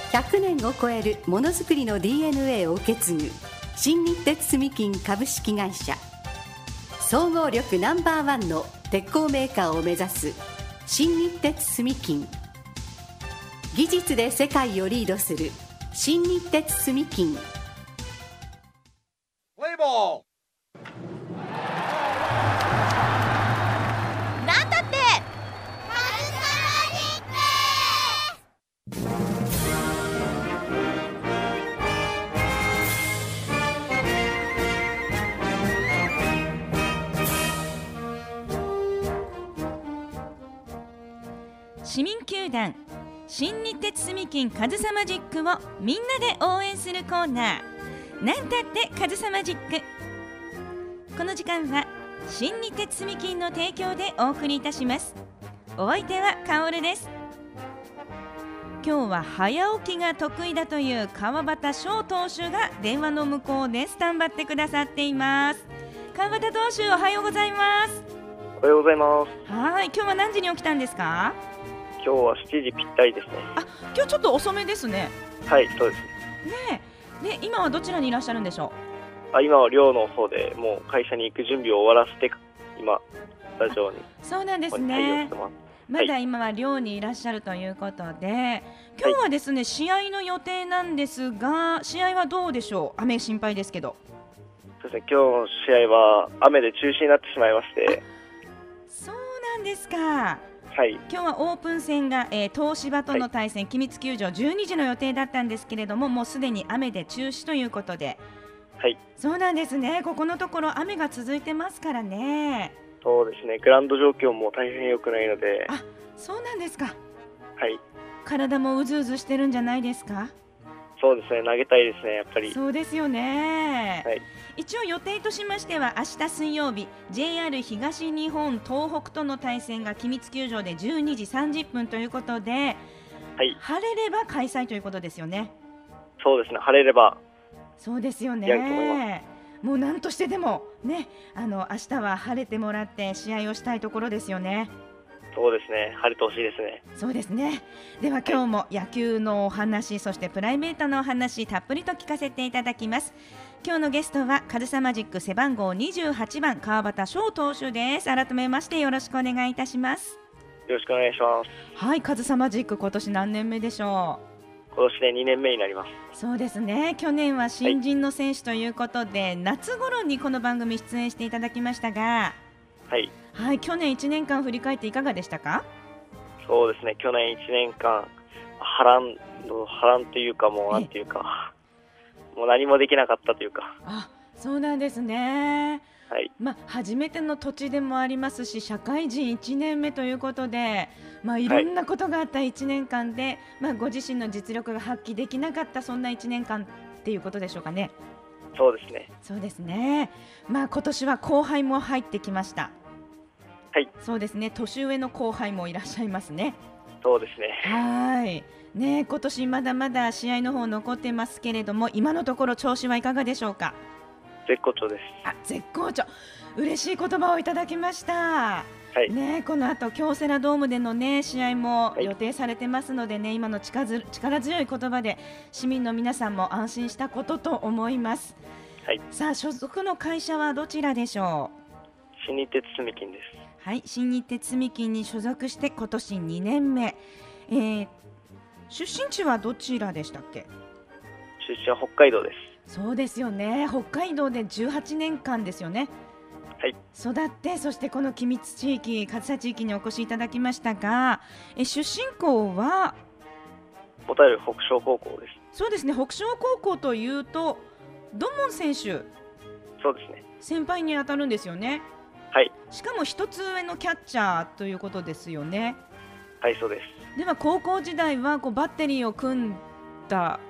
100年を超えるものづくりの DNA を受け継ぐ新日鉄住金株式会社、総合力No.1の鉄鋼メーカーを目指す新日鉄住金、技術で世界をリードする新日鉄住金。 プレイボールなんだって市民球団新日鉄住金カズサマジックをみんなで応援するコーナー、なんたってカズサマジック。この時間は新日鉄住金の提供でお送りいたします。お相手はカオルです。今日は早起きが得意だという川端翔投手が電話の向こうでスタンバってくださっています。川端投手、おはようございます。 おはようございます。 はい、今日は何時に起きたんですか？ 今日は7時ぴったりですね。 今日ちょっと遅めですね。 はい、そうですね。で、今はどちらにいらっしゃるんでしょう。今は寮の方でもう会社に行く準備を終わらせて、今スタジオに。 そうなんですね。まだ今は寮にいらっしゃるということで、今日はですね、試合の予定なんですが、試合はどうでしょう？雨心配ですけど。 そうですね、今日の試合は雨で中止になってしまいまして。 そうなんですか。 はい、 今日はオープン戦が、東芝との対戦、君津球場12時の予定だったんですけれども、もうすでに雨で中止ということで。 はい、 そうなんですね。ここのところ雨が続いてますからね。 そうですね、グラウンド状況も大変良くないので。 そうなんですか。 はい、 体もうずうずしてるんじゃないですか？ そうですね、投げたいですね、やっぱり。 そうですよね。 はい、 一応予定としましては、明日水曜日 JR 東日本東北との対戦が君津球場で12時30分ということで、 はい、 晴れれば開催ということですよね。 そうですね、晴れれば。 そうですよね。 やると思います。 もう何としてでもね、明日は晴れてもらって試合をしたいところですよね。 そうですね、晴れてほしいですね。 そうですね。では今日も野球のお話、そしてプライベートのお話、たっぷりと聞かせていただきます。今日のゲストはカズサマジック背番号28番川端翔投手です。改めましてよろしくお願いいたします。 よろしくお願いします。 はい、カズサマジック今年何年目でしょう？ 今年で2年目になります。 そうですね。去年は新人の選手ということで、夏頃にこの番組出演していただきましたが、 はい、 はい、去年1年間振り返っていかがでしたか？ そうですね、去年1年間波乱というか、もうなんていうか、もう何もできなかったというか。 そうなんですね。 はい、 初めての土地でもありますし、社会人1年目ということで、いろんなことがあった1年間で、ご自身の実力が発揮できなかった、そんな1年間っていうことでしょうかね。 そうですね。 そうですね。今年は後輩も入ってきました。 はい、 そうですね。年上の後輩もいらっしゃいますね。 そうですね。 はいね、今年まだまだ試合の方残ってますけれども、今のところ調子はいかがでしょうか？ 絶好調です。 絶好調。嬉しい言葉をいただきました。 はいね、この後京セラドームでの、試合も予定されてますのでね、今の力強い言葉で市民の皆さんも安心したことと思います。 はい、 さあ、所属の会社はどちらでしょう？ 新日鉄住金です。 はい、新日鉄住金に所属して今年2年目、出身地はどちらでしたっけ？ 出身は北海道です。 そうですよね。北海道で18年間ですよね。 はい、 育って、そしてこの君津地域、上総地域にお越しいただきましたが、出身校は小平北昇高校です。 そうですね。北昇高校というと土門選手、 そうですね、 先輩に当たるんですよね。 はい、 しかも一つ上のキャッチャーということですよね。 はい、そうです。 では高校時代はバッテリーを組んだ。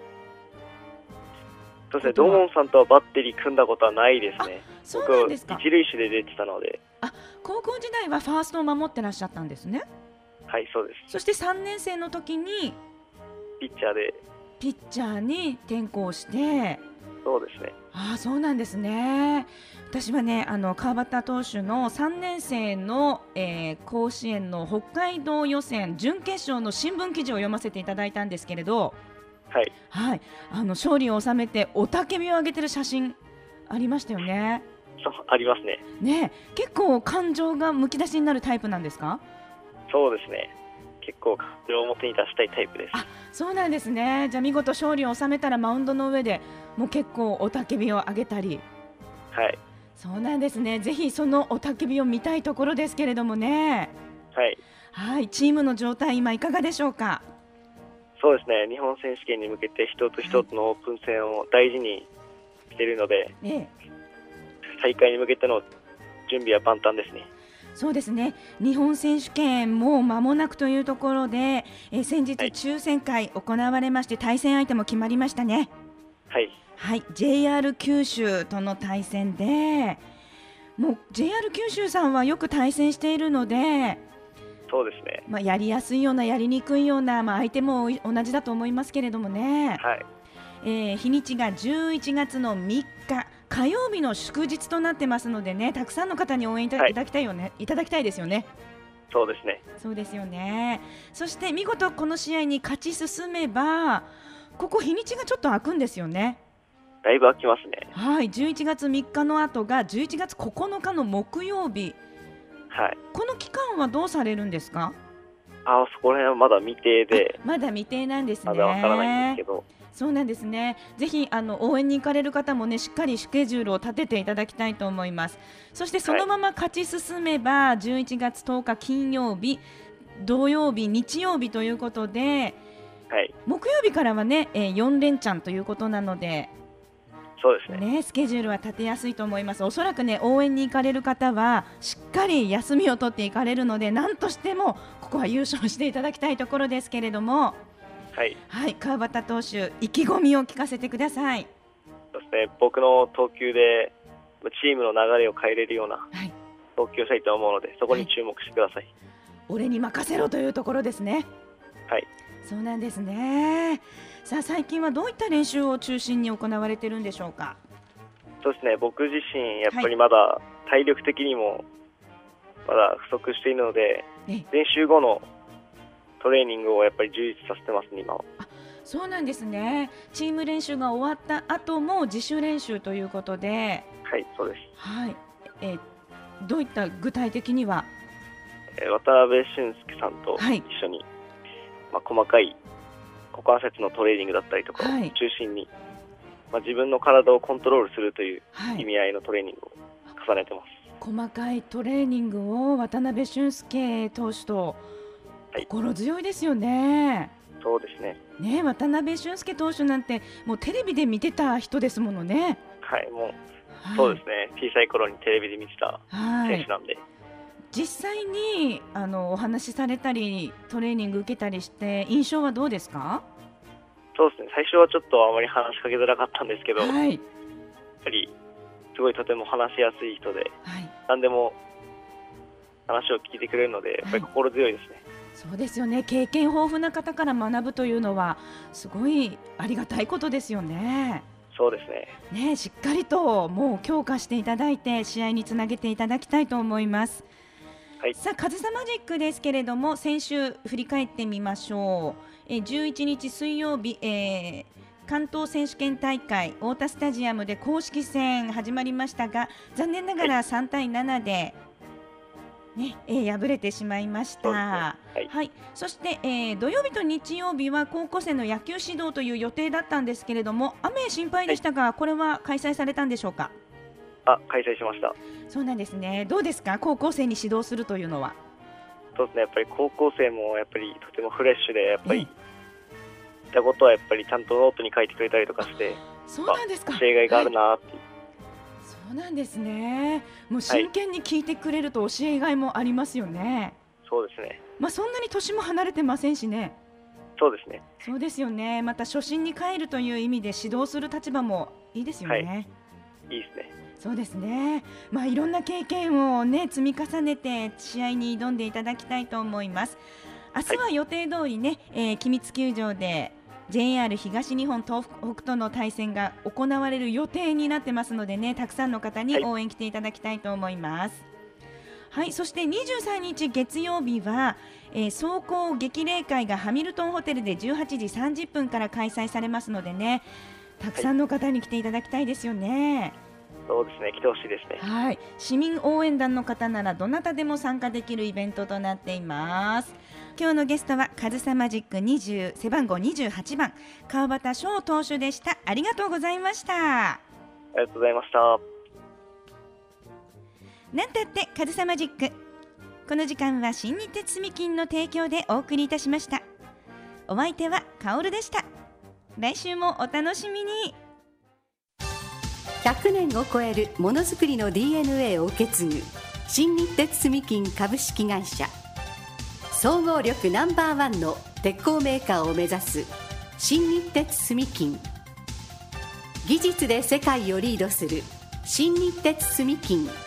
そうですね、土門さんとはバッテリー組んだことはないですね。 そうなんですか。 僕一塁手で出てたので。 高校時代はファーストを守ってらっしゃったんですね。 はい、そうです。 そして3年生の時にピッチャーに転向して、 そうですね。 そうなんですね。私はね、川端投手の3年生の、甲子園の北海道予選準決勝の新聞記事を読ませていただいたんですけれど、 はい。 はい、勝利を収めて雄たけびを上げてる写真ありましたよね。 そう、ありますね。 ね、結構感情がむき出しになるタイプなんですか？ そうですね。結構感情を表に出したいタイプです。 そうなんですね。じゃあ見事勝利を収めたらマウンドの上でもう結構雄たけびを上げたり。 はい。 そうなんですね。ぜひその雄たけびを見たいところですけれどもね。 はい。 はい、チームの状態今いかがでしょうか？ そうですね。日本選手権に向けて一つ一つのオープン戦を大事にしているので、大会に向けての準備は万端ですね。 そうですね。日本選手権も間もなくというところで、先日抽選会行われまして、対戦相手も決まりましたね。 はい。 はい、JR 九州との対戦で、もう JR 九州さんはよく対戦しているので、 そうですね。 やりやすいようなやりにくいような、相手も同じだと思いますけれどもね。 はい。 日にちが11月の3日火曜日の祝日となってますのでね、たくさんの方に応援いただきたいよね、いただきたいですよね。 そうですね。 そうですよね。そして見事この試合に勝ち進めば、ここ日にちがちょっと空くんですよね。 だいぶ空きますね。 はい、11月3日の後が11月9日の木曜日。 はい。 この期間はどうされるんですか？ そこら辺はまだ未定で、 まだ未定なんですね。 まだわからないんですけど。 そうなんですね。ぜひ応援に行かれる方もね、しっかりスケジュールを立てていただきたいと思います。そしてそのまま勝ち進めば、11月10日金曜日、土曜日、日曜日ということで、 はい、 木曜日からはね、4連チャンということなので、 そうですね。 スケジュールは立てやすいと思います。おそらくね、応援に行かれる方はしっかり休みを取っていかれるので、何としてもここは優勝していただきたいところですけれども、 はい、 はい、川端投手、意気込みを聞かせてください。 そうですね、僕の投球でチームの流れを変えれるような投球をしたいと思うので、そこに注目してください。 俺に任せろというところですね。 はい、 そうなんですね。さあ、最近はどういった練習を中心に行われているんでしょうか？ そうですね、僕自身やっぱりまだ体力的にもまだ不足しているので、練習後のトレーニングをやっぱり充実させてますね、今は。 そうなんですね。チーム練習が終わった後も自主練習ということで。 はい、そうです。 はい、どういった具体的には？ 渡辺俊介さんと一緒に、細かい股関節のトレーニングだったりとかを中心に、自分の体をコントロールするという意味合いのトレーニングを重ねてます。 細かいトレーニングを渡辺俊介投手と、心強いですよね。 そうですね。 渡辺俊介投手なんてもうテレビで見てた人ですものね。 はい、もう、そうですね。小さい頃にテレビで見てた選手なんで。 実際にお話しされたりトレーニング受けたりして印象はどうですか？ そうですね、最初はちょっとあまり話しかけづらかったんですけど、やっぱりすごいとても話しやすい人で、何でも話を聞いてくれるので、やっぱり心強いですね。 そうですよね。経験豊富な方から学ぶというのはすごいありがたいことですよね。 そうですね。 しっかりともう強化していただいて試合につなげていただきたいと思います。さあ、カズサマジックですけれども、先週振り返ってみましょう。11日水曜日、関東選手権大会太田スタジアムで公式戦始まりましたが、残念ながら3対7で、敗れてしまいました。そして、土曜日と日曜日は高校生の野球指導という予定だったんですけれども、雨心配でしたが、これは開催されたんでしょうか？ 開催しました。 そうなんですね。どうですか、高校生に指導するというのは？ そうですね、やっぱり高校生もやっぱりとてもフレッシュで、やっぱり言ったことはやっぱりちゃんとノートに書いてくれたりとかして、 そうなんですか。 教えがいがあるなって、 そうなんですね。もう真剣に聞いてくれると教えがいもありますよね。 そうですね。 そんなに年も離れてませんしね。 そうですね。 そうですよね。また初心に帰るという意味で指導する立場もいいですよね。 いいですね。 そうですね。いろんな経験を積み重ねて試合に挑んでいただきたいと思います。明日は予定通りね、君津球場で JR 東日本東北との対戦が行われる予定になってますのでね、たくさんの方に応援来ていただきたいと思います。はい、そして23日月曜日は、壮行激励会がハミルトンホテルで18時30分から開催されますのでね、たくさんの方に来ていただきたいですよね。 そうですね、来てほしいですね。 はい、市民応援団の方ならどなたでも参加できるイベントとなっています。今日のゲストはカズサマジック20背番号28番川端翔投手でした。ありがとうございました。 ありがとうございました。 なんたってカズサマジック、この時間は新日鉄住金の提供でお送りいたしました。お相手はカオルでした。来週もお楽しみに。 100年を超えるものづくりの DNA を受け継ぐ新日鉄住金株式会社、総合力No.1の鉄鋼メーカーを目指す新日鉄住金、技術で世界をリードする新日鉄住金